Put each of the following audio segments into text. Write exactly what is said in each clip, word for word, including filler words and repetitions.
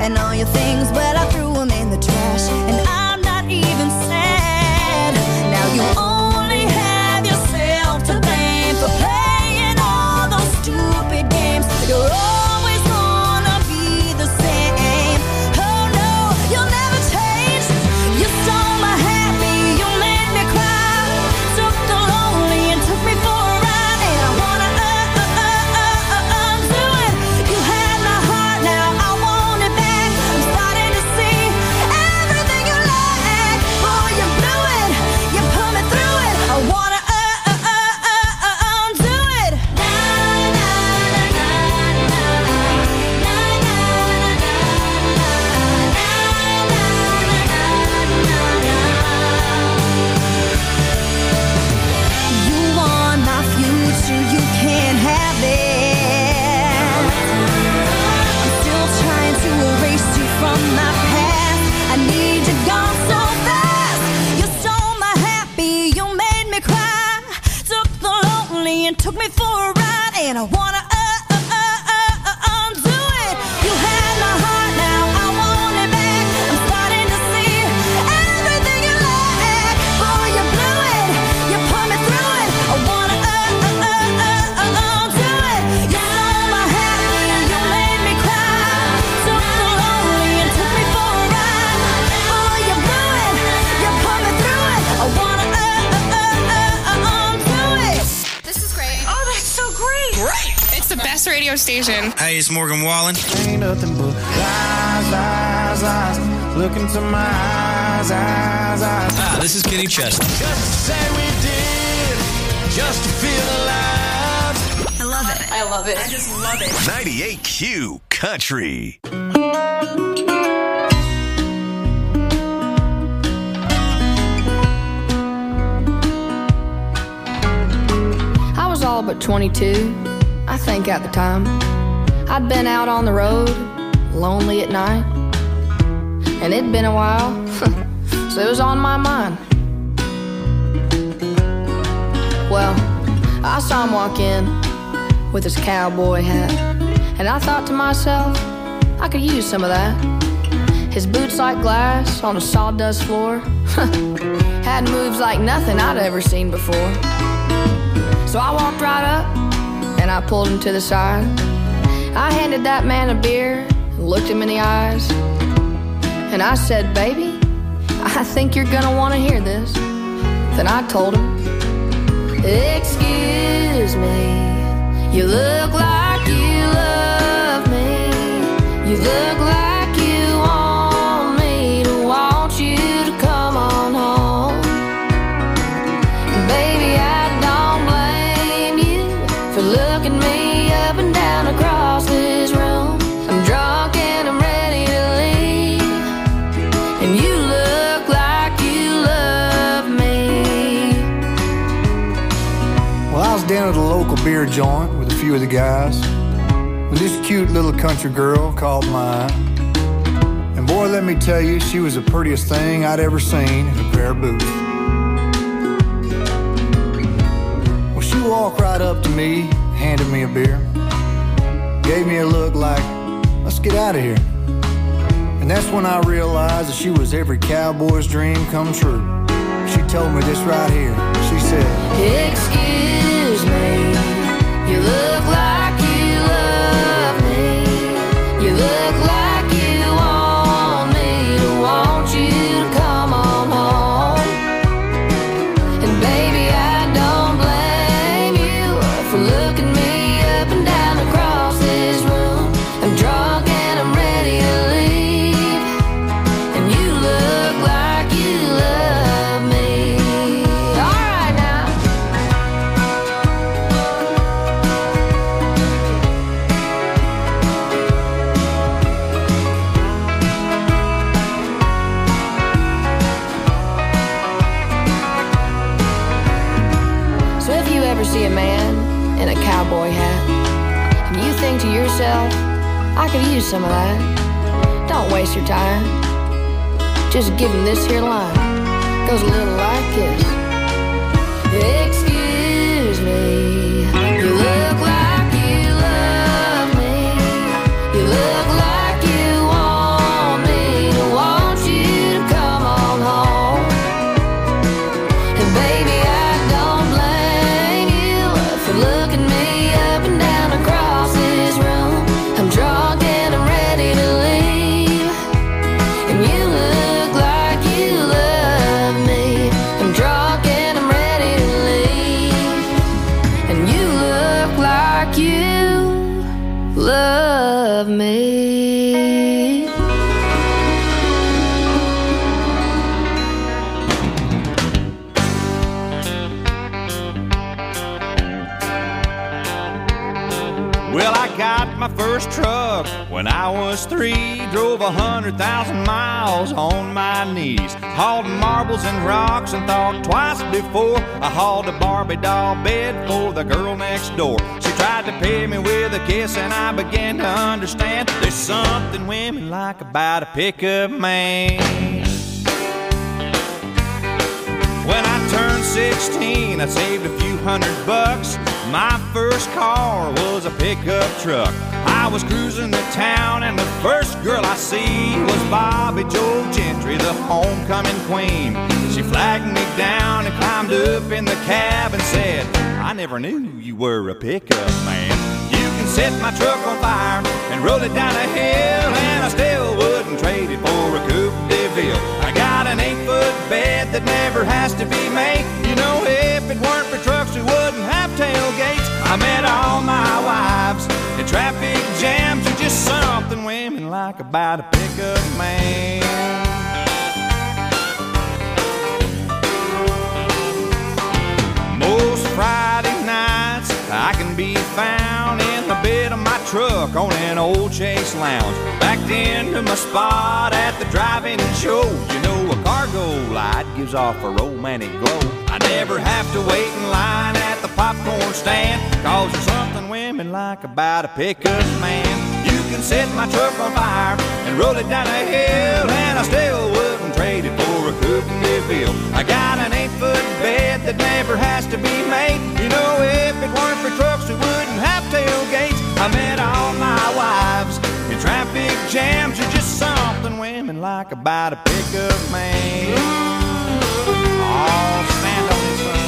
And all your things, well, I threw them in the trash. And I'm not even sad. Now you only have yourself to blame for playing all those stupid games. You're always gonna be the same. Oh no, you'll never change. You stole my happy, you made me cry. Took the lonely and took me for a ride. And I wanna uh, uh, uh, uh, uh, undo it. You had my heart, now I want it back. I'm starting to see everything you like. Boy, you blew it, you put me through it. I wanna uh, uh, uh, uh, uh, undo it. Na, na, na, na, na, na, you want my future, you can't have it. I'm still trying to erase you from my past. I need you gone so fast. You stole my happy, you made me cry. Took the lonely and took me for a ride. And I wanna uh, uh, uh, uh, uh, undo it. You had my heart, now I want it back. I'm starting to see everything you like. Boy, you blew it, you put me through it. I wanna uh, uh, uh, uh, uh, undo it. You stole my happy, you made me cry. Took the lonely and took me for a ride. Boy, you blew it, you put me through it. I wanna uh, uh, uh, uh, uh, undo it. This is great. Oh, that's so great. Great. It's the best radio station. Hey, it's Morgan Wallen. Ain't nothing but lies, lies, lies. Look into my eyes, eyes, eyes. Ah, this is Kenny Chesney. Just to say we did, just to feel alive. I love it. I love it. I just love it. ninety-eight Q Country. I was all but twenty-two, I think at the time. I'd been out on the road, lonely at night. And it'd been a while, so it was on my mind. Well, I saw him walk in with his cowboy hat. And I thought to myself, I could use some of that. His boots like glass on a sawdust floor. Had moves like nothing I'd ever seen before. So I walked right up and I pulled him to the side. I handed that man a beer and looked him in the eyes. And I said, baby, I think you're gonna wanna hear this. Then I told him, excuse me, you look like you love me. You look like you want me to want you to come on home. Baby, I don't blame you for looking me up and down across this room. I'm drunk and I'm ready to leave, and you look like you love me. Well, I was down at a local beer joint with a few of the guys when this cute little country girl caught my eye. And boy, let me tell you, she was the prettiest thing I'd ever seen in a pair of boots. Well, she walked right up to me, handed me a beer, gave me a look like, let's get out of here. And that's when I realized that she was every cowboy's dream come true. She told me this right here. She said, excuse me, you look like you love me. You look like you want me to want you to come on home. And baby, I don't blame you for looking me up and down across this room. I'm drunk and I'm ready to leave, and you look like you love me. All right now. So if you ever see a man in a cowboy hat and you think to yourself, I could use some of that, don't waste your time. Just give him this here line. Goes a little like this. Excuse me, you look like you love me. You look like you want my first truck when I was three. Drove a hundred thousand miles on my knees. Hauled marbles and rocks and thought twice before I hauled a Barbie doll bed for the girl next door. She tried to pay me with a kiss and I began to understand there's something women like about a pickup man. When I turned sixteen, I saved a few hundred bucks. My first car was a pickup truck. I was cruising the town and the first girl I see was Bobby Joe Gentry, the homecoming queen. She flagged me down and climbed up in the cab and said, I never knew you were a pickup man. You can set my truck on fire and roll it down a hill, and I still wouldn't trade it for a Coupe de Ville. I got an eight-foot bed that never has to be made. You know, if it weren't for trucks, we wouldn't have tailgates. I met all my wives in traffic jams. There's just something women like about a pickup man. Most Friday nights I can be found in the bed of my truck on an old Chase Lounge, backed into my spot at the drive-in show. You know, a cargo light gives off a romantic glow. I never have to wait in line at the popcorn stand, cause there's something women like about a pickup man. You can set my truck on fire and roll it down a hill, and I still wouldn't trade it for a Coupe de Ville. I got an eight-foot bed that never has to be made. You know, if it weren't for trucks, we wouldn't have tailgates. I met all my wives in traffic jams. There's just something women like about a pickup man. Oh, stand on this side.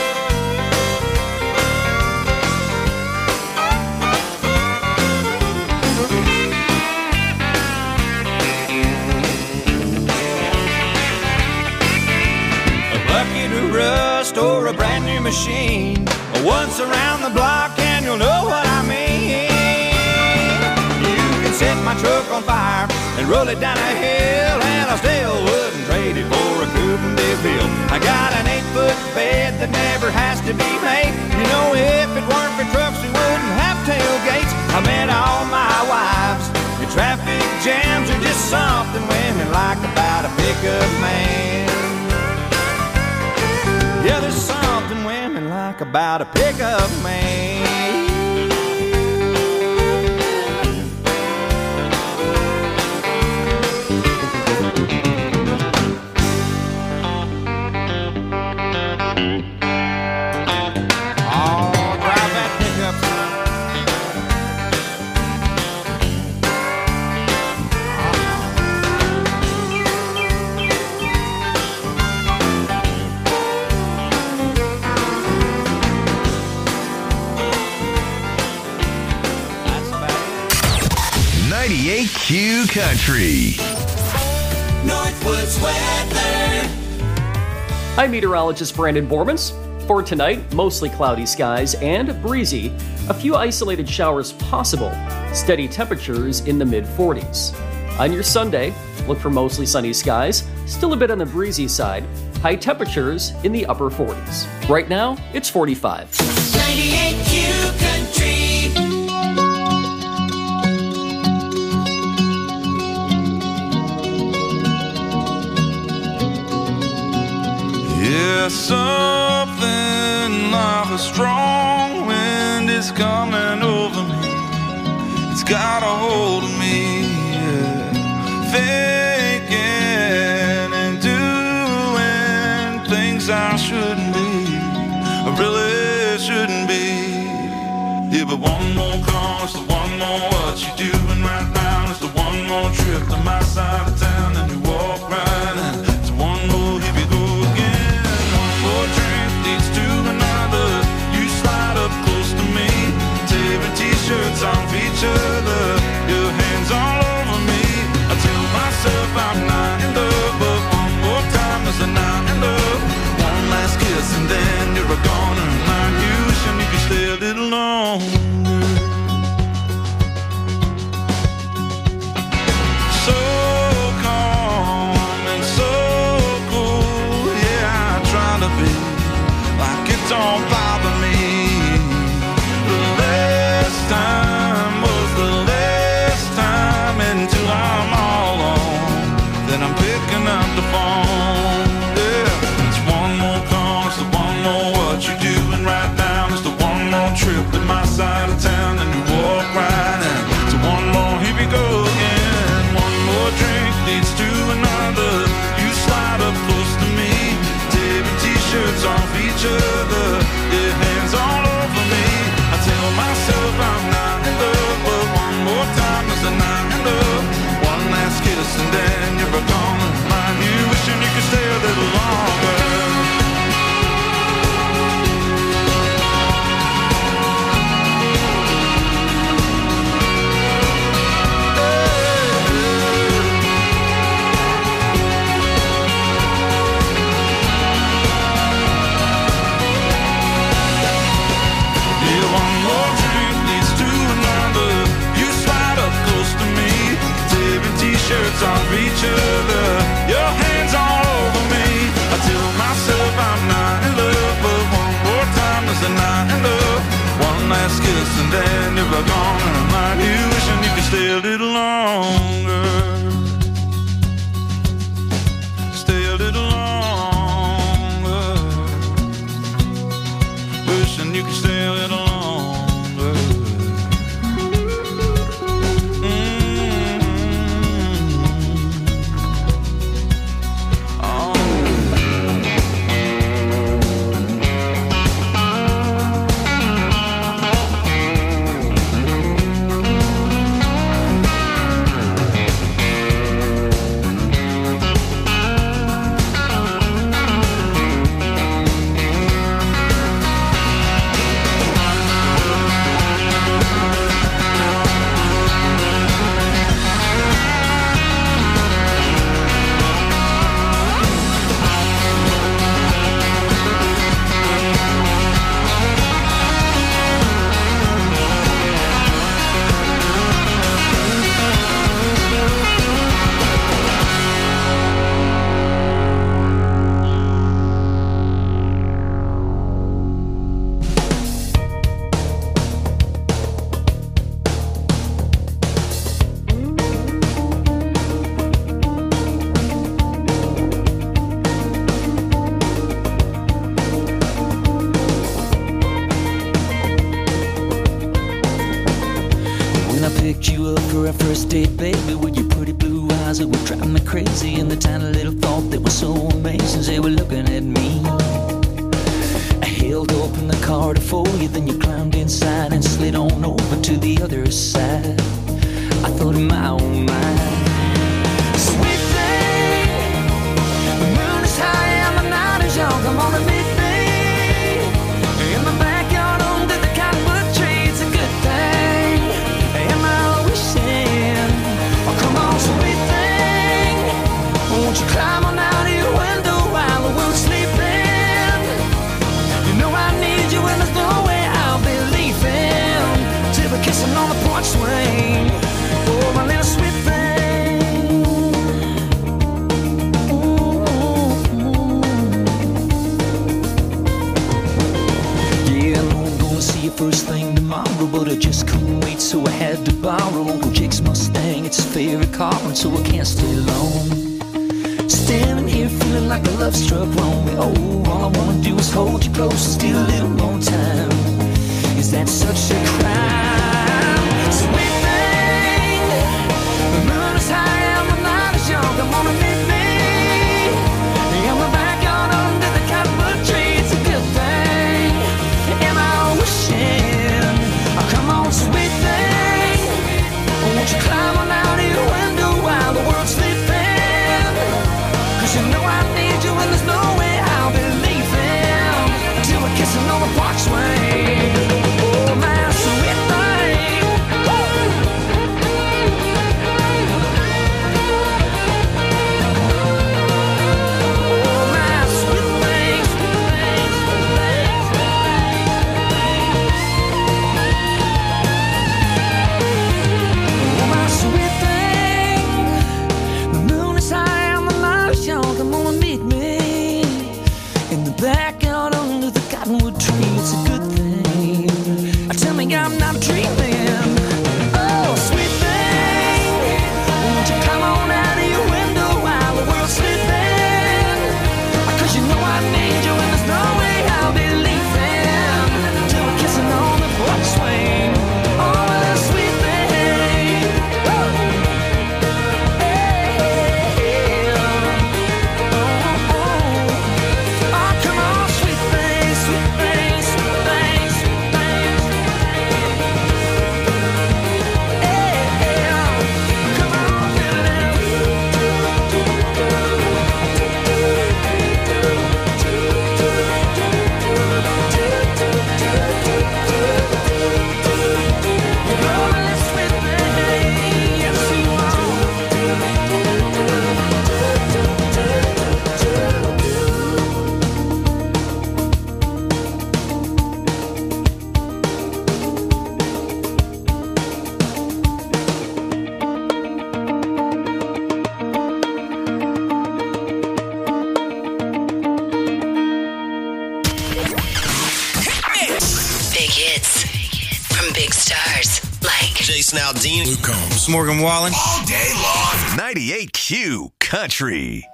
Rust or a brand new machine, once around the block and you'll know what I mean. You can set my truck on fire and roll it down a hill, and I still wouldn't trade it for a Coupe de Ville. I got an eight-foot bed that never has to be made. You know, if it weren't for trucks, we wouldn't have tailgates. I met all my wives in traffic jams. There's just something women like about a pickup man. Yeah, there's something women like about a pickup man. Oh, drive that pickup, son. ninety-eight Q Country. Northwoods weather. I'm meteorologist Brandon Bormans. For tonight, mostly cloudy skies and breezy. A few isolated showers possible. Steady temperatures in the mid forties. On your Sunday, look for mostly sunny skies. Still a bit on the breezy side. High temperatures in the upper forties. Right now, it's forty-five. ninety-eight Q Country. Yeah, something like a strong wind is coming over me. It's got a hold of me, yeah. Thinking and doing things I shouldn't be, I really shouldn't be. Yeah, but one more call is the one more what you doing right now. It's the one more trip to my side of town, and you walk right in. It's one more, here we go again. One drink leads to another. You slide up close to me, tearing t-shirts off each other, your hands all over me. I tell myself I'm not in love, but one more time is a not in love. One last kiss and then you're a goner, and I'm wishing you could stay a little longer. So shirts off each other, your hands all over me. I tell myself I'm not in love, but one more time is a night in love. One last kiss and then you're gone, and I'm like you, wishing you could stay a little longer. Stay a little longer. Wishing you could stay a little longer. Jason Aldean. Luke Combs. Morgan Wallen. All day long. ninety-eight Q Country.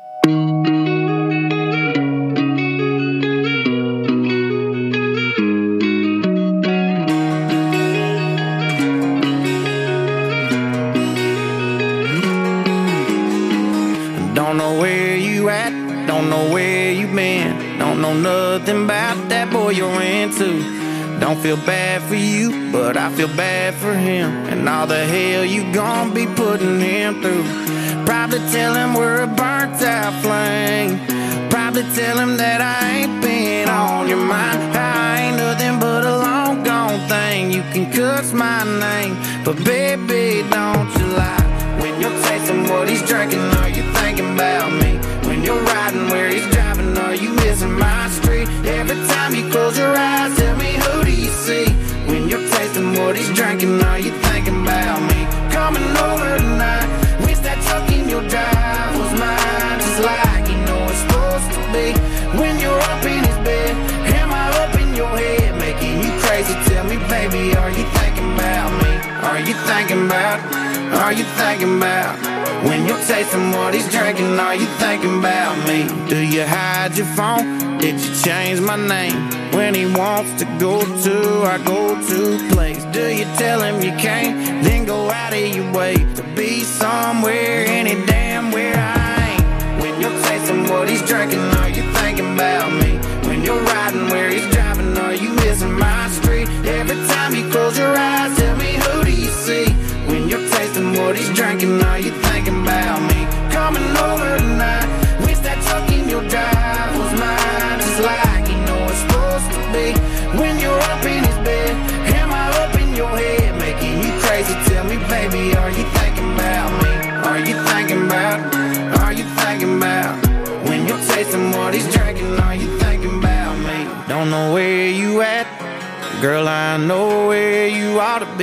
Don't know where you at, don't know where you been, don't know nothing about that boy you're into. Don't feel bad for you, but I feel bad for him, and all the hell you gon' be putting him through. Probably tell him we're a burnt out flame, probably tell him that I ain't been on your mind. I ain't nothing but a long gone thing, you can cuss my name, but baby don't you lie. When you're tasting what he's drinking, are you thinking about me? When you're riding where he's driving, are you missing my street? Every time you close your eyes, tell me who do you see? When you're tasting what he's drinking, are you thinking about me? Coming over tonight, wish that truck in your drive was mine, just like you know it's supposed to be. When you're up in his bed, am I up in your head, making you crazy? Tell me, baby, are you thinking about me? Are you thinking about, are you thinking about? When you're tasting what he's drinking, are you thinking about me? Do you hide your phone? Did you change my name? When he wants to go to our go-to place, do you tell him you can't, then go out of your way to be somewhere, any damn where I ain't? When you're tasting what he's drinking, are you thinking about me? When you're riding where he's driving, are you missing my street? Every time you close your eyes, tell me who do you see? When you're tasting what he's drinking, are you thinking about me? Coming over tonight, wish that truck in your drive was mine, just like you know it's supposed to be. When you're up in his bed, am I up in your head, making you crazy? Tell me, baby, are you thinking about me? Are you thinking about, are you thinking about? When you're tasting what he's drinking, are you thinking about me? Don't know where you at, girl, I know where you ought to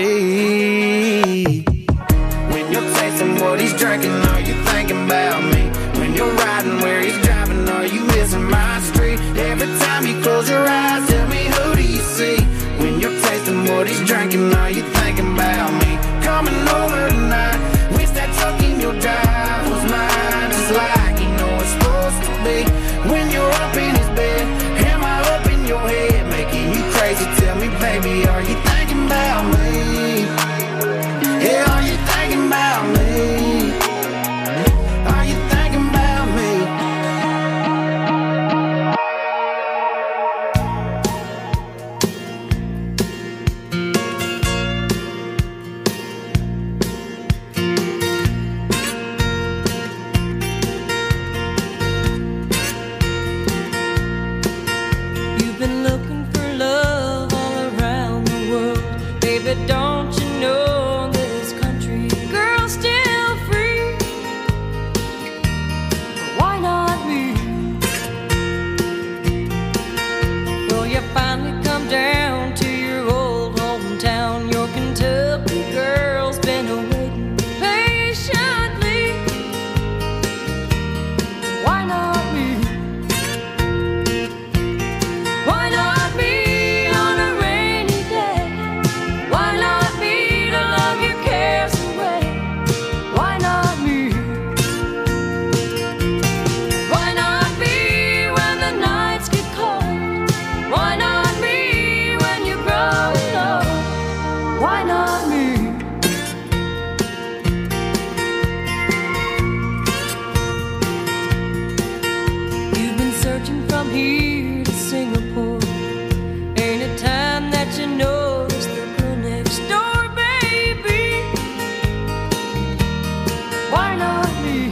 be. When you're tasting what he's drinking, are you thinking about me? When you're riding where he's driving, are you missing my street? Every time you close your eyes, tell me who do you see? When you're tasting what he's drinking, are you thinking about me? Coming over tonight, wish that truck in your drive was mine, just like you know it's supposed to be. When you're up in his bed, am I up in your head, making you crazy? Tell me, baby, are you thinking about me? Yeah, are you thinking about me? Are you thinking about me? You've been looking for love all around the world, baby, don't you know this country girl's still free? Why not me? Well, you finally come down to your old hometown. Your Kentucky girl's been waiting patiently. Why not me? Why not me on a rainy day? Why not me to love your cares away? Why not me? Why not me when the nights get cold? Why not me when you're growing old? Why not me? You've been searching from here to Singapore. Ain't it time that you notice the girl next door, baby? Why not me?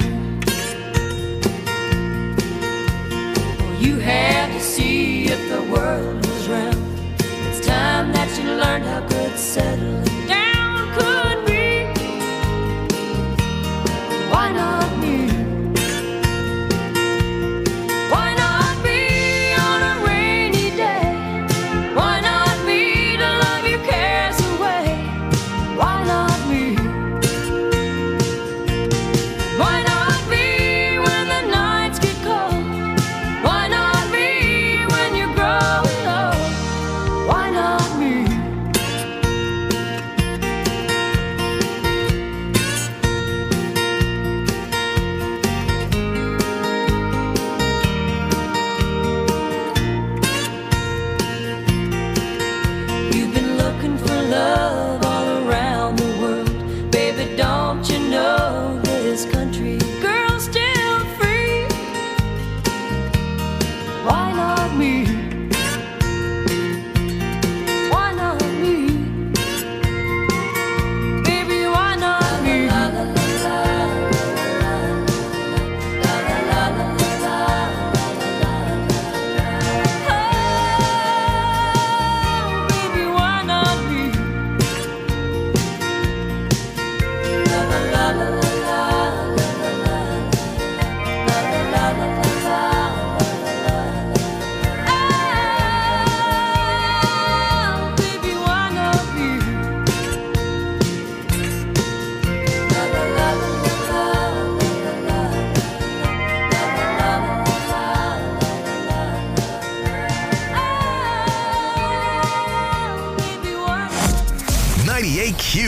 Well, you had to see if the world was round. It's time that you learned how good settling down could be. Why not me? Why not me on a rainy day? Why not me to love your cares away? Why not me? Why not me when the nights get cold? Why not me when you're growing old? Why not me?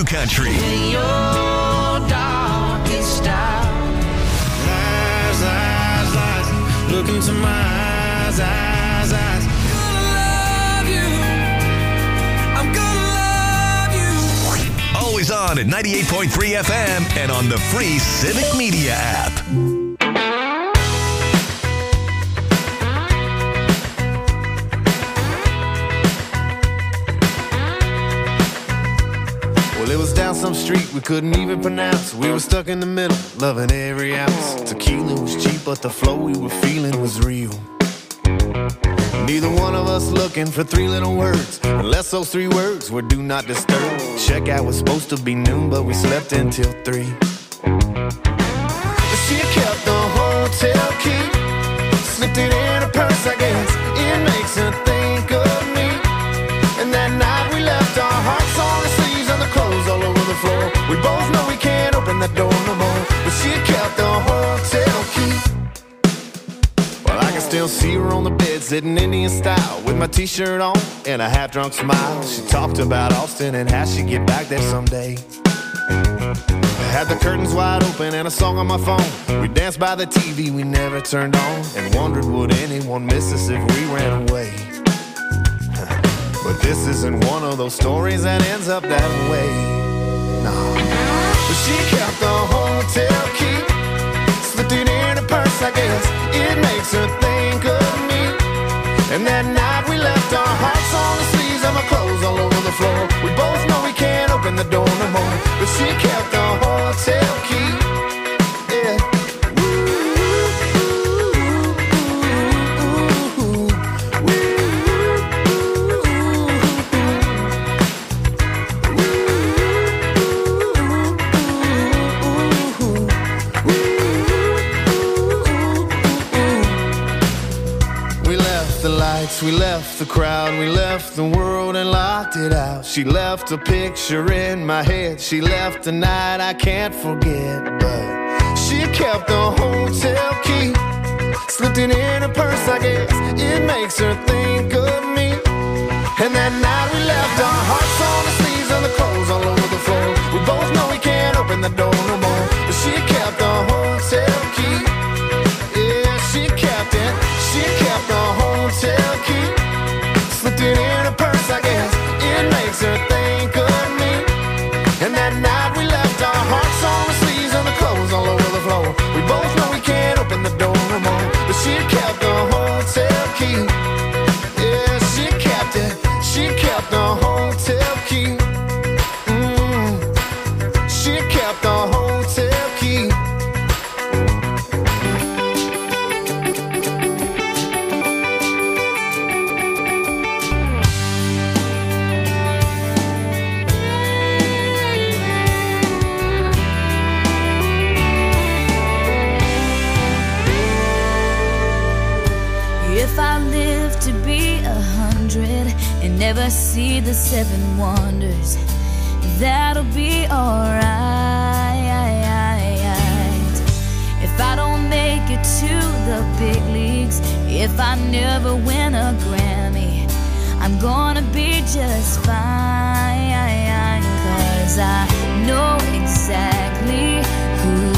Country. In your darkest hour. Lies, lies, lies. Look into my eyes, eyes, eyes. Always on at ninety-eight point three F M and on the free Civic Media app. Well, it was down some street we couldn't even pronounce. We were stuck in the middle, loving every ounce. Tequila was cheap, but the flow we were feeling was real. Neither one of us looking for three little words, unless those three words were do not disturb. Checkout was supposed to be noon, but we slept until three. She kept the hotel key, slipped it in her purse, I guess. It makes her think of me. And that night we left our hearts on the sleeves and the clothes all over the floor. We both know we can't open that door no more, but she kept the hotel key. Well, I can still see her on the bed, sitting Indian style, with my t-shirt on and a half-drunk smile. She talked about Austin and how she'd get back there someday. I had the curtains wide open and a song on my phone. We danced by the T V we never turned on, and wondered would anyone miss us if we ran away. But this isn't one of those stories that ends up that way. No. But she kept the hotel key, slipped it in her purse, I guess. It makes her think of me. And that night we left our hearts on the sleeves and my clothes all over the floor. We both know we can't open the door no more, but she kept the hotel key. Yeah. We left the crowd, we left the world and locked it out. She left a picture in my head, she left a night I can't forget. But she kept the hotel key, slipped it in her purse, I guess. It makes her think of me. And that night we left our hearts on the sleeves and the clothes all over the floor. We both know we can't open the door no more, but she kept the hotel key. Yeah, she kept it, she kept the hotel key, slipped it in her purse, I guess. It makes her think of me. And that night we left our hearts on the sleeves and the clothes all over the floor. We both know we can't open the door no more, but she kept the hotel key. Yeah, she kept it, she kept the hotel key. Mm. She kept the hotel key. If I live to be a hundred and never see the seven wonders, that'll be alright. If I don't make it to the big leagues, if I never win a Grammy, I'm gonna be just fine, 'cause I know exactly who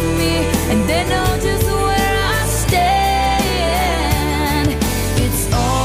It's all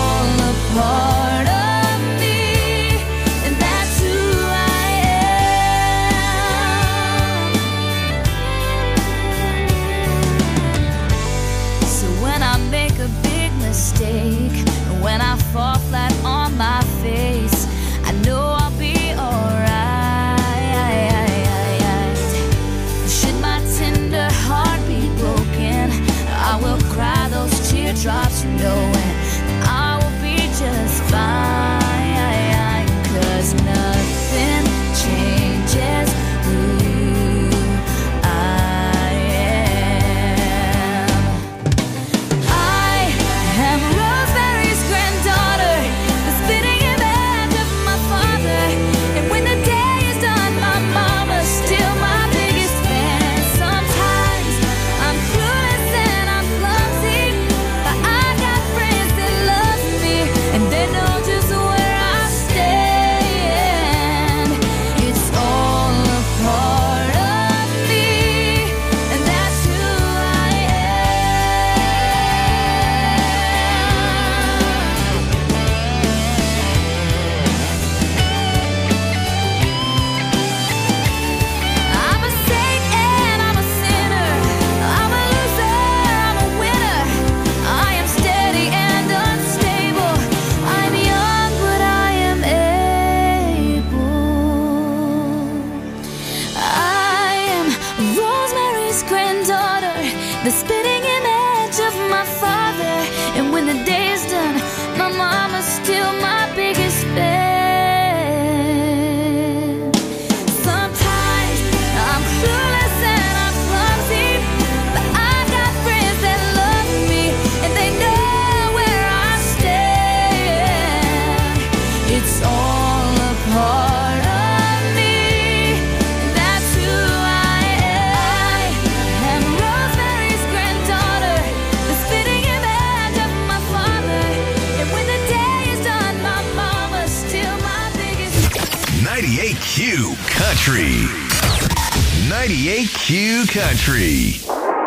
Q Country. ninety-eight Q Country.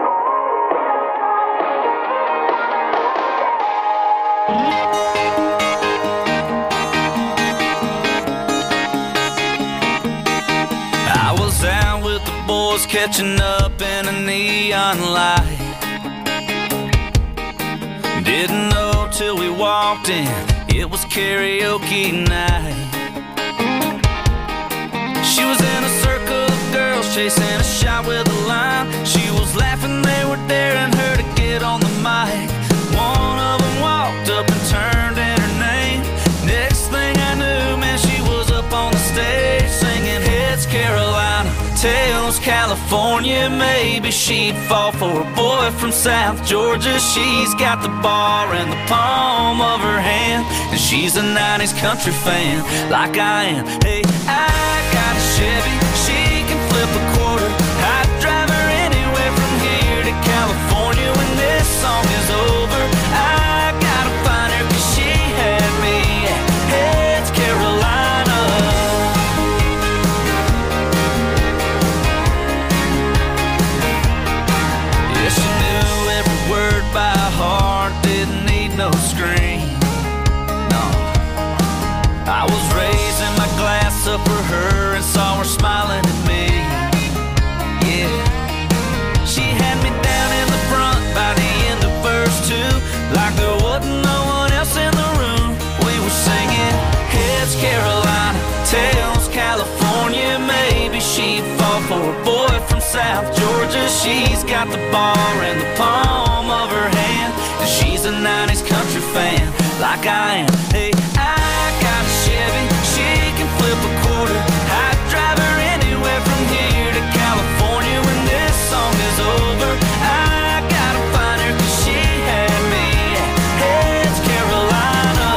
I was out with the boys catching up in a neon light. Didn't know till we walked in, it was karaoke night. She was in a circle of girls chasing a shot with a line. She was laughing, they were daring her to get on the mic. One of them walked up and turned in her name. Next thing I knew, man, she was up on the stage singing Heads Carolina, Tails California. Maybe she'd fall for a boy from South Georgia. She's got the bar in the palm of her hand, and she's a nineties country fan like I am. Hey, I got a Chevy, she can flip a quarter. I'd drive her anywhere from here to California. When this song is over, I gotta find her, cause she had me at Heads Carolina. Yeah, she knew every word by heart, didn't need no screen. No, I was raising my glass up for her and saw her smiling at me. Yeah, she had me down in the front by the end of verse two, like there wasn't no one else in the room. We were singing Heads Carolina, Tails California. Maybe she'd fall for a boy from South Georgia. She's got the bar in the palm of her hand, and she's a nineties country fan like I am. Hey, I got a Chevy, she can flip a quarter. I'd drive her anywhere from here to California. When this song is over, I gotta find her, cause she had me at Heads Carolina.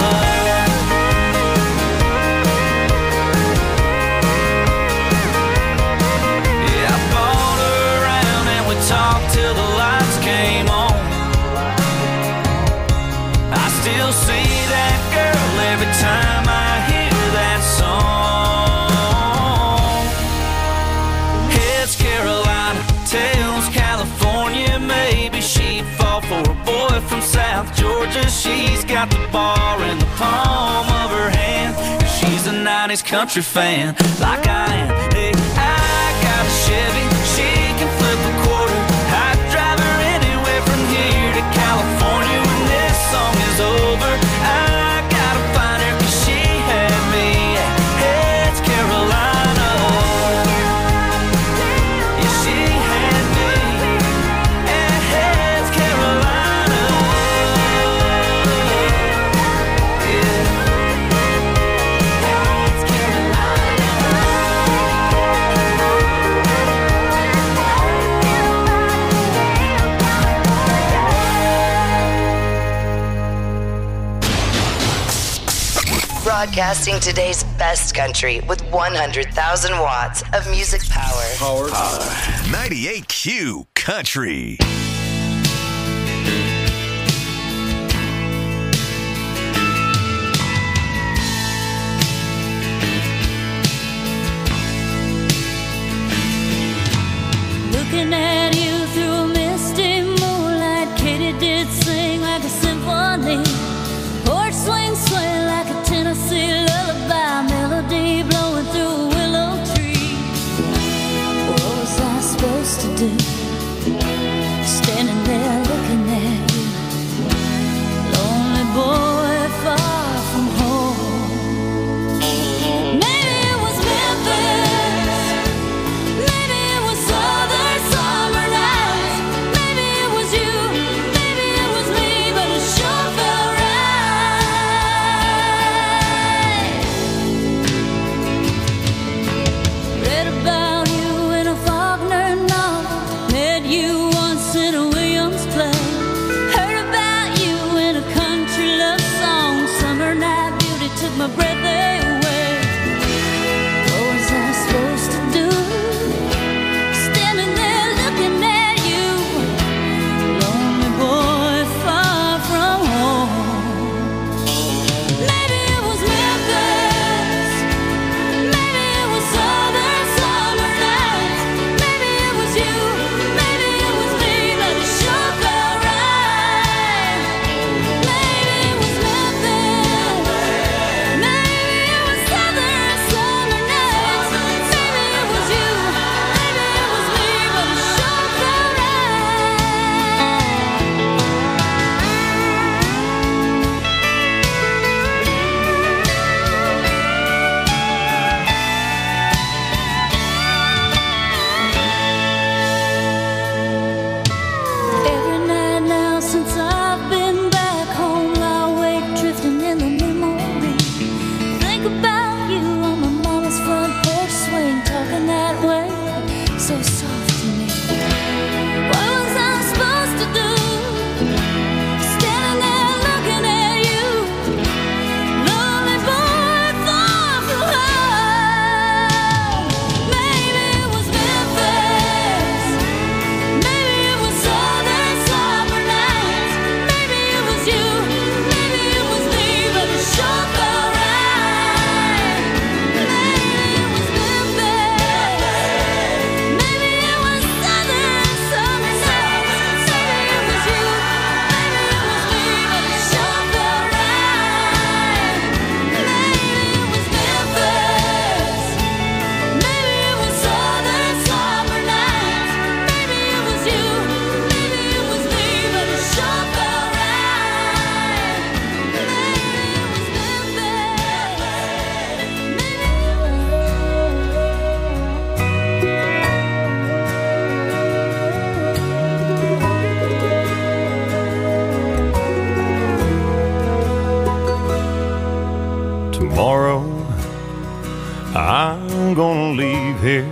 Yeah, I bought her around and we talked till the lights came on. I still see that girl every time I hear that song. Heads Carolina, Tails California. Maybe she'd fall for a boy from South Georgia. She's got the bar in the palm of her hand, and she's a nineties country fan like I am. Hey, I got a Chevy, she can flip a quarter. I'd drive her anywhere from here to California. When this song is over, I gotta find her, cause she had me at Heads Carolina. Yeah, she had me at Heads Carolina. Yeah. Heads Broadcasting today's best country with one hundred thousand watts of music power. Power. ninety-eight Q Country. Looking at you through a misty moonlight, Katie did sing like a symphony. Porch swing sway like a Tennessee lullaby, melody blowing through a willow tree. What was I supposed to do? think about you on my mama's front porch swing, talking that way, so soft to me. What was I supposed to do? Standing there looking at you, lonely boy far from home. Maybe it was Memphis, maybe it was southern summer nights, maybe it was you, maybe it was me, but it sure felt right. Maybe it was Memphis, maybe it was southern summer nights, maybe it was you, maybe it was me, but it sure felt right. Maybe it was Memphis, maybe it was southern summer nights, maybe it was you, maybe it was me, but it sure felt right. Maybe it was Tomorrow, I'm gonna leave here.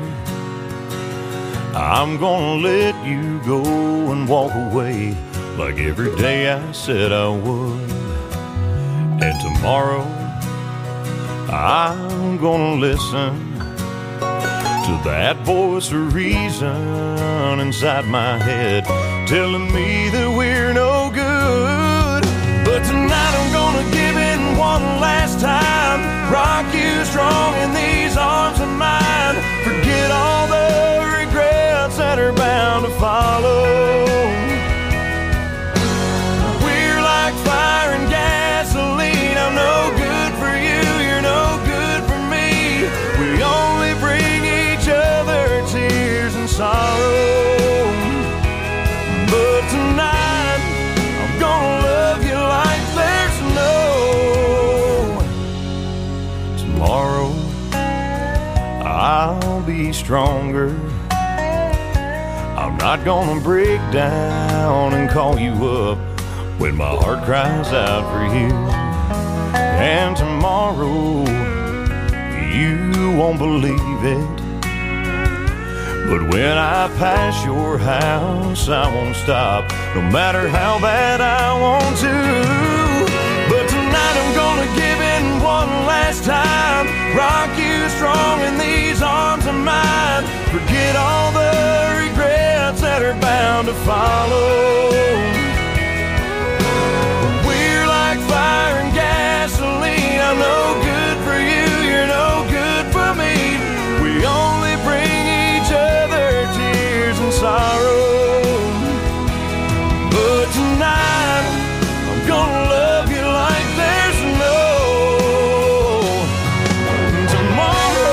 I'm gonna let you go and walk away like every day I said I would. And tomorrow, I'm gonna listen to that voice of reason inside my head telling me that we're no good. But tonight I'm gonna give in one last time, rock you strong in these arms of mine, forget all the regrets that are bound to follow. We're like fire and gasoline, I'm no good for you, you're no good for me. We only bring each other tears and sorrow. But tonight I'm gonna love you like there's no tomorrow. I'll be stronger. I'm not gonna break down and call you up when my heart cries out for you. And tomorrow, you won't believe it, but when I pass your house, I won't stop, no matter how bad I want to. But tonight I'm gonna give in one last time, rock you strong in these arms of mine, forget all the regrets that are bound to follow. We're like fire and gasoline, I'm no good for you, you're no good for me. We only bring each other tears and sorrow. But tonight I'm gonna love you like there's no tomorrow.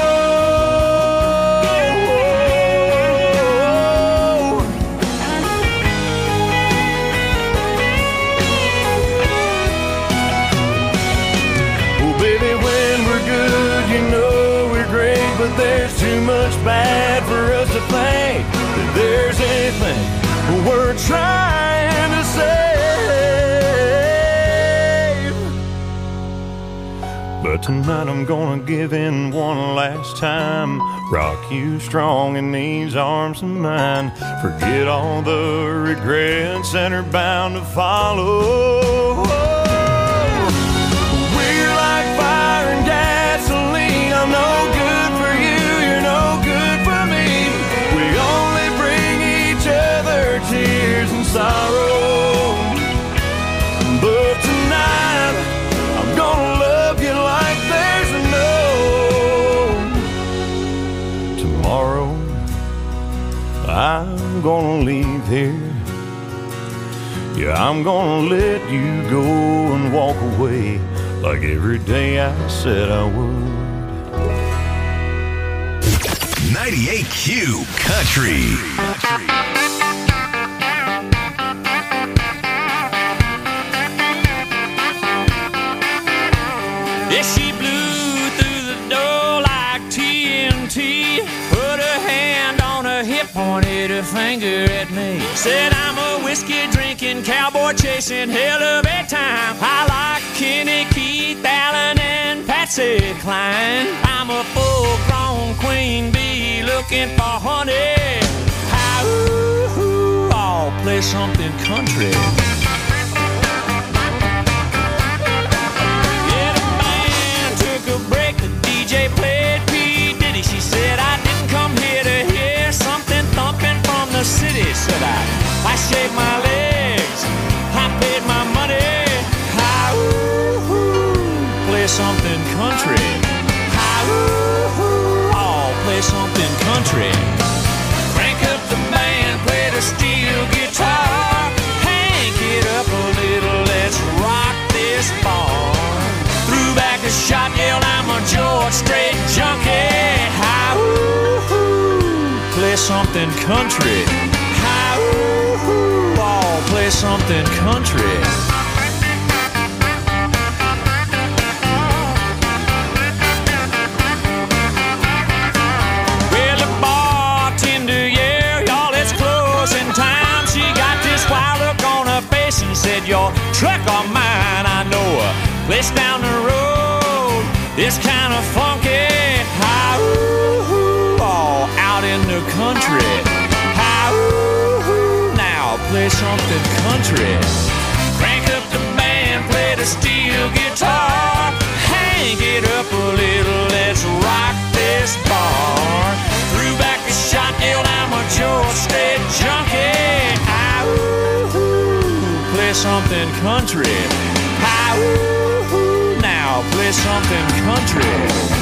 Oh baby, when we're good, you know we're great, but there's too much bad for us to think that there's anything we're trying to save. But tonight I'm gonna give in one last time, rock you strong in these arms of mine, forget all the regrets that are bound to follow. We're like fire and gasoline, I'm no good for you, you're no good for me. We only bring each other tears and sorrow. But tonight I'm gonna love you like there's no tomorrow. I'm gonna leave here. Yeah, I'm gonna let you go and walk away like every day I said I would. ninety-eight Q Country. Yeah, she blew through the door like T N T, put her hand on her hip pointed a finger at me. Said I'm a whiskey drinking, cowboy chasing hell of a time. I like Kenny, Keith, Allen, and Patsy Cline. I'm a full-grown queen bee looking for honey. How, ooh, ooh, I'll play something country. Yeah, the band took a break, the D J played P. Diddy. She said I didn't come here to hear something thumping from the city. Said I, I shaved my legs, I paid my money. How, ooh, ooh, play something country. How, ooh, ooh, I'll play something country. Crank up the band, play the steel guitar. Hank it up a little, let's rock this bar. Threw back a shot, yelled I'm a George Strait junkie. How, ooh, ooh, play something country. How, ooh, ooh, I'll play something country. Well, the bartender, yeah, y'all, it's closing time. She got this wild look on her face and said, your truck or mine, I know a place down the road. It's kind of funky. How, ooh, ooh, all out in the country. How, ooh, ooh, now play something country. Crank up the band, play the steel guitar. Hang it up a little, let's rock this bar. Threw back a shot, yelled I'm a George Strait junkie. How, ooh, ooh, play something country. How, ooh, ooh, now play something country.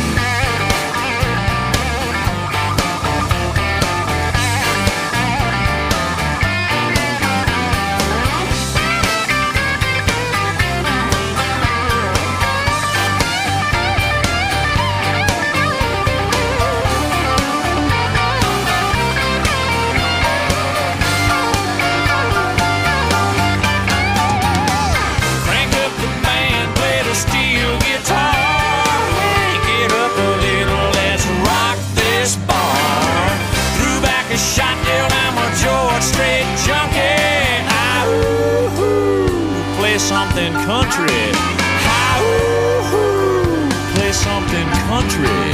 Something country. How, ooh, ooh, play something country.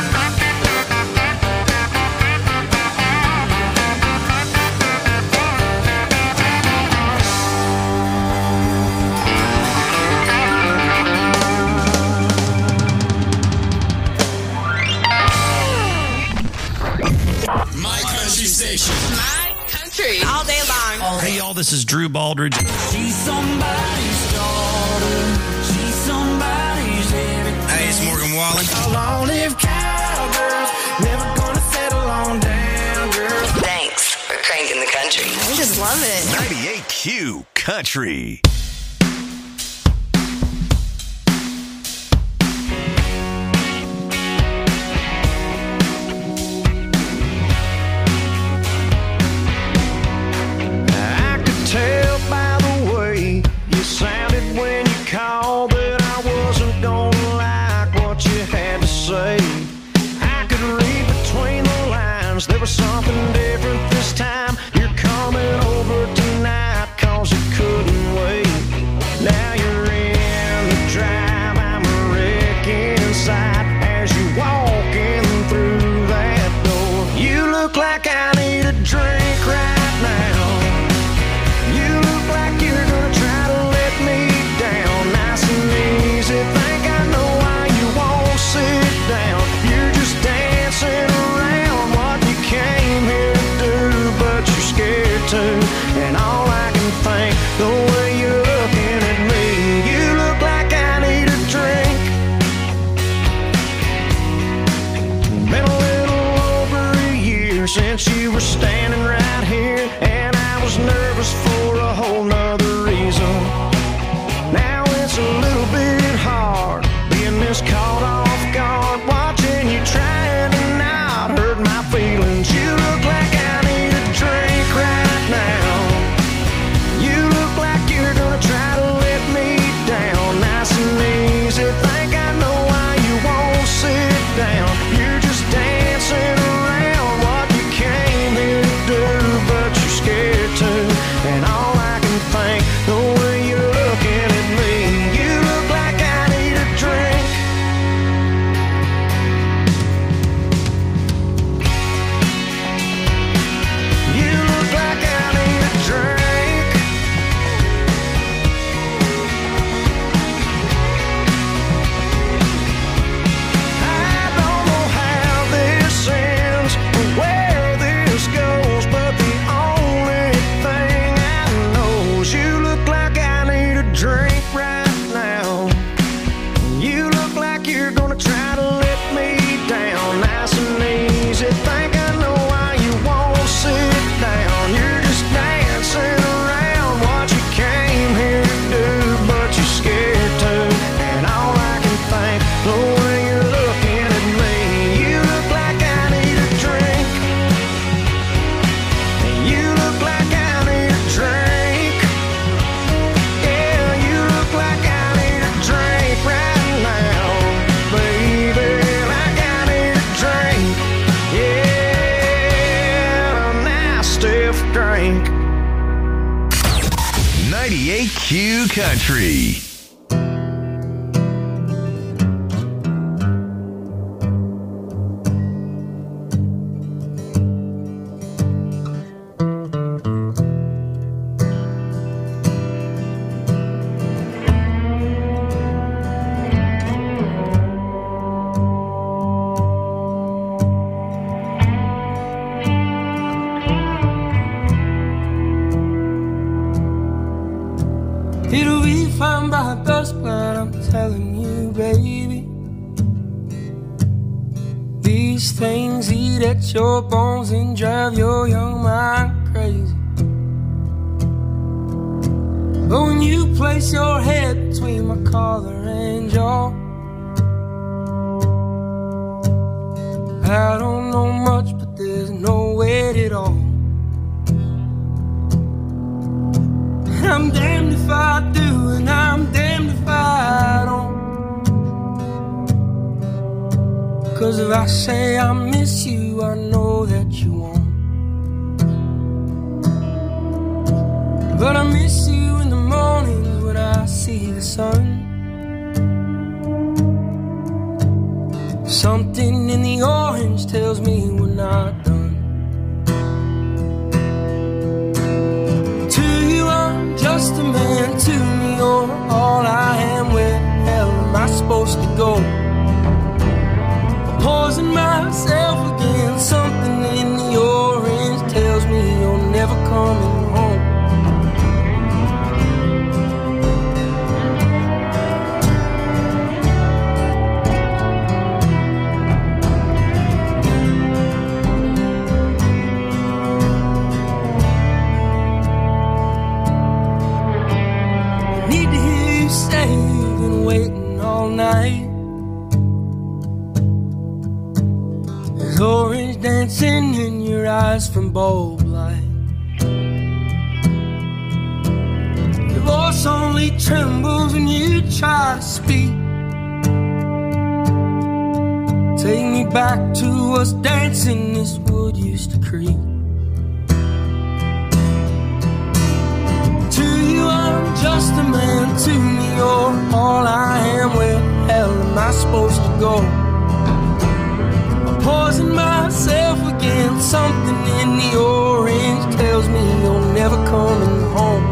My country station. My country. All day long. Hey, y'all, this is Drew Baldridge. She's somebody's daughter. She's somebody's everything. Hey, it's Morgan Wallen. Long live cowgirls. Never gonna settle on down, girl. Thanks for cranking the country. I just love it. ninety-eight Q Country. Tell by the way you sounded when you called that I wasn't gonna like what you had to say. I could read between the lines, there was something different this time. You're coming over tonight cause you couldn't wait. Now you're in the drive, I'm a wreck inside as you're walking through that door. You look like I need a drink right now. You look like you're gonna try to let me down. Nice and easy, think I know why you won't sit down. You're just dancing around what you came here to do, but you're scared to. And all I can think, the way you're looking at me, you look like I need a drink. Been a little over a year since you were standing right here, and I was nervous for a whole nother reason. Now it's a little bit hard being this caught off guard, watching you trying to not hurt my feelings. You look like I need a drink right now. You look like you're gonna try to let me down. Nice and easy, think I know why you won't sit down. You're just dancing around what you came here to do. drink. ninety-eight Q Country. It'll be fine by dusk, but I'm telling you, baby, these things eat at your bones and drive your young mind crazy. But when you place your head between my collar and jaw, I don't know much, but there's no weight at all. I'm damned if I do, and I'm damned if I don't. 'Cause if I say I miss you, I know that you won't. But I miss you in the mornings when I see the sun. Something in the orange tells me we're not done. Just a man, to me you're all I am. Where the hell am I supposed to go? Poison myself again. Something in the orange tells me you're never coming home. Waiting all night. There's orange dancing in your eyes from bulb light. Your voice only trembles when you try to speak. Take me back to us dancing this wood used to creep. To you I'm just a man, to me you're all I am. Where the hell am I supposed to go? I poison myself again. Something in the orange tells me you're never coming home.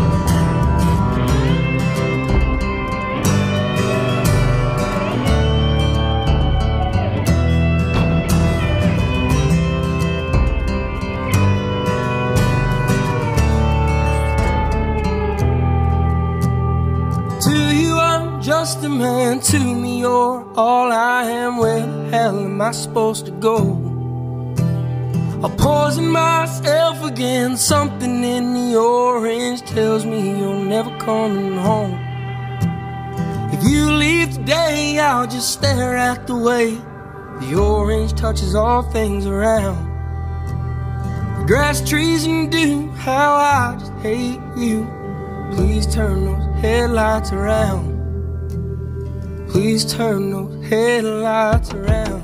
Just a man, to me you're all I am. Where the hell am I supposed to go? I poison myself again. Something in the orange tells me you're never coming home. If you leave today, I'll just stare at the way the orange touches all things around. The grass, trees, and dew, how I just hate you. Please turn those headlights around. Please turn those headlights around.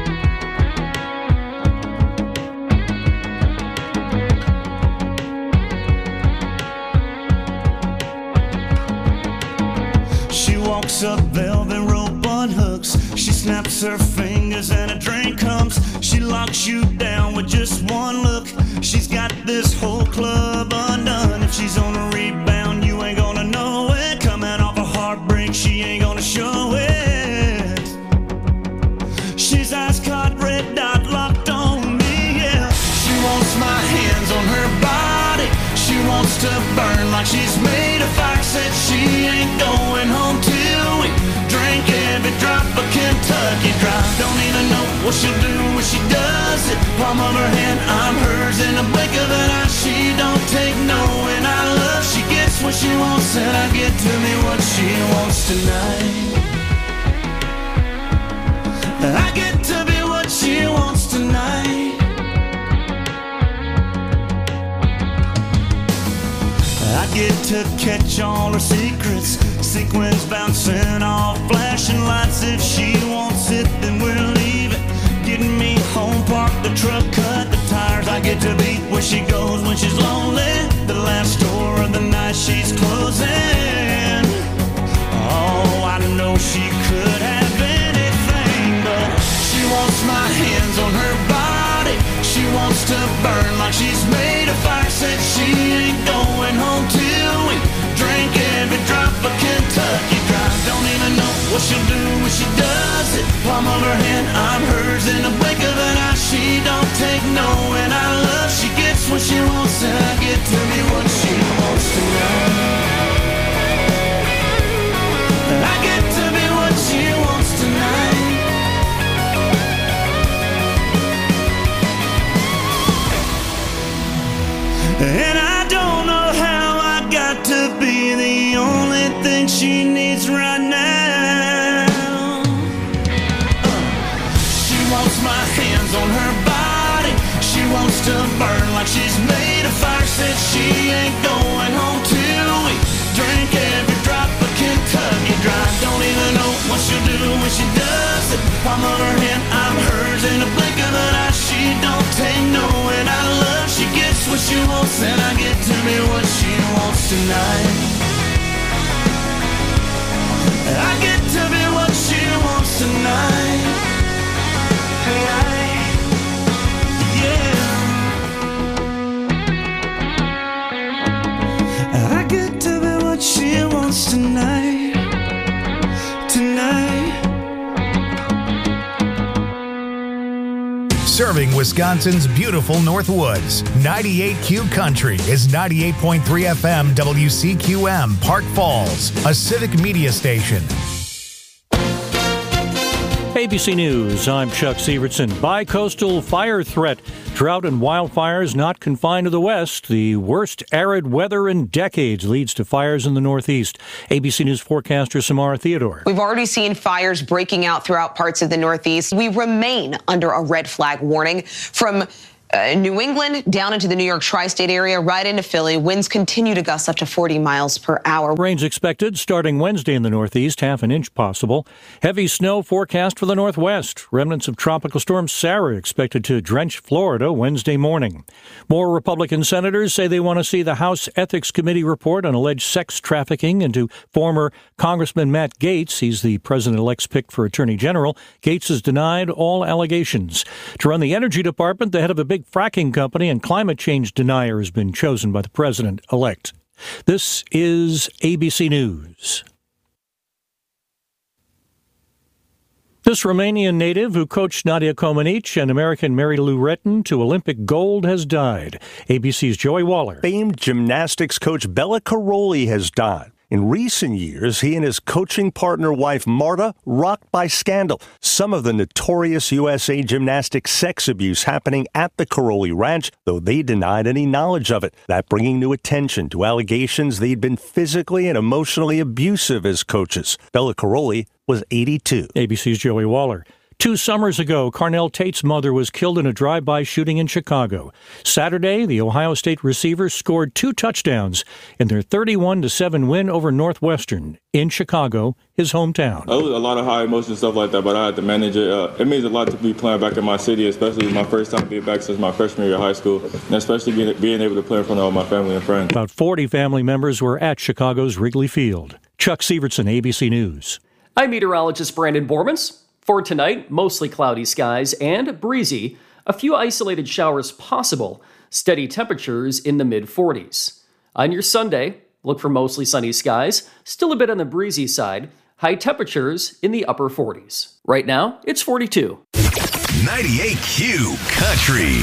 She walks up, velvet rope on hooks. She snaps her fingers and a drink comes. She locks you down with just one look. She's got this whole club undone. If she's on a rebound, you ain't gonna know it. Coming off a heartbreak, she ain't gonna show it. She's ice caught, red dot locked on me, yeah. She wants my hands on her body. She wants to burn like she's made of fire. Said she ain't going home till we drink every drop of Kentucky Dry. Don't even know what she'll do when she does it. Palm of her hand, I'm hers in a blink of an eye. She don't take no, and I love. She gets what she wants, and I get to me what she wants tonight. I get to be what she wants tonight. I get to catch all her secrets. Sequins bouncing off flashing lights. If she wants it, then we'll leave it. Getting me home, park the truck, cut the tires. I get to be where she goes when she's as she's closing. Oh, I know she could have anything, but she wants my hands on her body. She wants to burn like she's made of fire. Said she ain't going home till we drink every drop of Kentucky Dry. Don't even know what she'll do when she does it. Palm of her hand, I'm hers in the blink of an eye. She don't take no, and I love. She gets what she wants, and I get to be what she wants tonight. I get to be what she wants tonight. And I don't know how I got to be the only thing she needs right now. Uh, she wants my hands on her body. She wants to burn like she's made of fire. Said she ain't going home till we drink every drop of Kentucky Dry. Don't even know what she'll do when she does it. Palm of her hand, I'm hers in a blink of an eye. She don't take no, and I love. She gets what she wants, and I get to be what she wants tonight. I get to be what she wants tonight. Yeah. I get to be what she wants tonight. Tonight. Serving Wisconsin's beautiful Northwoods. ninety-eight Q Country is ninety-eight point three F M W C Q M, Park Falls, a civic media station. A B C News, I'm Chuck Sievertson. Bi-coastal fire threat. Drought and wildfires not confined to the west. The worst arid weather in decades leads to fires in the northeast. A B C News forecaster Samara Theodore. We've already seen fires breaking out throughout parts of the northeast. We remain under a red flag warning from Uh, New England down into the New York tri-state area, right into Philly. Winds continue to gust up to forty miles per hour. Rains expected starting Wednesday in the northeast, half an inch possible. Heavy snow forecast for the northwest. Remnants of Tropical Storm Sarah expected to drench Florida Wednesday morning. More Republican senators say they want to see the House Ethics Committee report on alleged sex trafficking into former Congressman Matt Gaetz. He's the president-elect's pick for Attorney General. Gaetz has denied all allegations. To run the Energy Department, the head of a big fracking company and climate change denier has been chosen by the president-elect. This is A B C News. This Romanian native who coached Nadia Comaneci and American Mary Lou Retton to Olympic gold has died. A B C's Joey Waller. Famed gymnastics coach Bela Karolyi has died. In recent years, he and his coaching partner wife Marta rocked by scandal. Some of the notorious U S A gymnastics sex abuse happening at the Karolyi Ranch, though they denied any knowledge of it. That bringing new attention to allegations they'd been physically and emotionally abusive as coaches. Bela Karolyi was eighty-two. A B C's Joey Waller. Two summers ago, Carnell Tate's mother was killed in a drive-by shooting in Chicago. Saturday, the Ohio State receivers scored two touchdowns in their thirty-one to seven win over Northwestern in Chicago, his hometown. It was a lot of high emotion stuff like that, but I had to manage it. Uh, it means a lot to be playing back in my city, especially my first time being back since my freshman year of high school, and especially being, being able to play in front of all my family and friends. About forty family members were at Chicago's Wrigley Field. Chuck Sievertson, A B C News. I'm meteorologist Brandon Bormans. For tonight, mostly cloudy skies and breezy. A few isolated showers possible. Steady temperatures in the mid forties. On your Sunday, look for mostly sunny skies. Still a bit on the breezy side. High temperatures in the upper forties. Right now, it's forty-two. ninety-eight Q Country.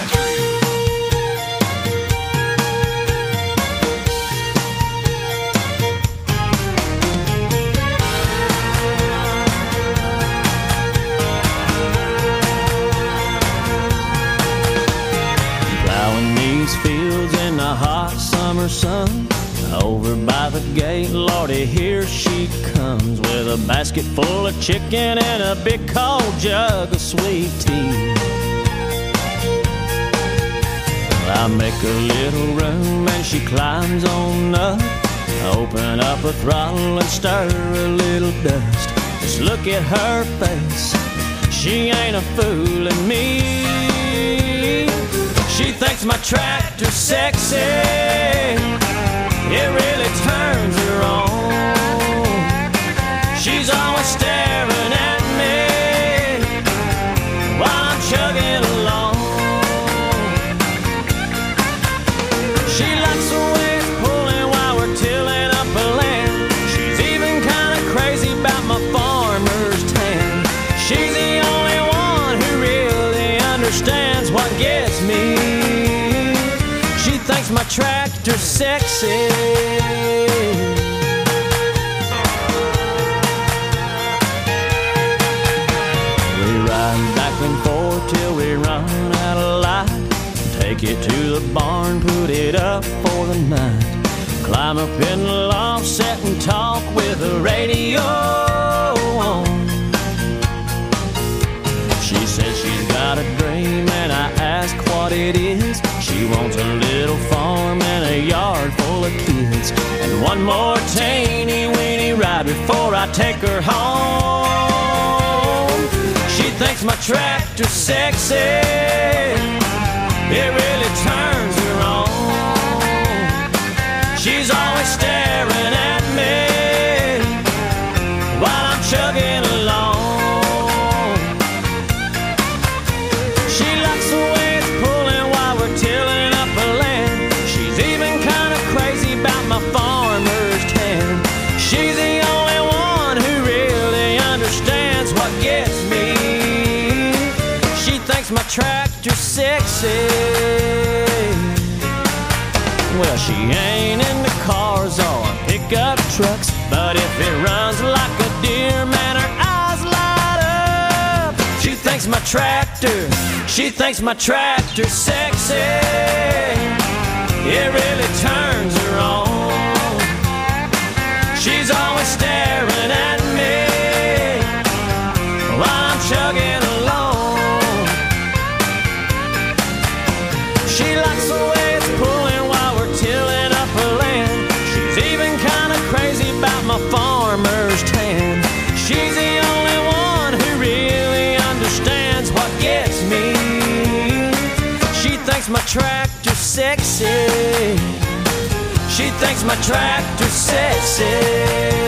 Fields in the hot summer sun. Over by the gate, Lordy, here she comes with a basket full of chicken and a big cold jug of sweet tea. Well, I make a little room and she climbs on up. I open up a throttle and stir a little dust. Just look at her face, she ain't a fooling me. She thinks my tractor's sexy. Every what gets me. She thinks my tractor's sexy. We ride back and forth till we run out of light. Take it to the barn, put it up for the night. Climb up in the loft, sit and talk with the radio on. She says she's got a dream and I ask what it is. She wants a little farm and a yard full of kids, and one more teeny weeny ride before I take her home. She thinks my tractor's sexy. It really turns her on. She's always staring at me while I'm chugging along. She likes the way it's pulling while we're tilling up the land. She's even kind of crazy about my farmer's tan. She's the only one who really understands what gets me. She thinks my tractor's sexy. Well, she ain't into cars or pickup trucks, but if it runs like a deer, man, her eyes light up. She thinks my tractor, she thinks my tractor's sexy. It really turns her on. She's always staring at me while I'm chugging along. She likes the way it's pulling while we're tilling up her land. She's even kind of crazy about my farmer's tan. She's the only one who really understands what gets me. She thinks my tractor's sexy. She thinks my tractor's sexy.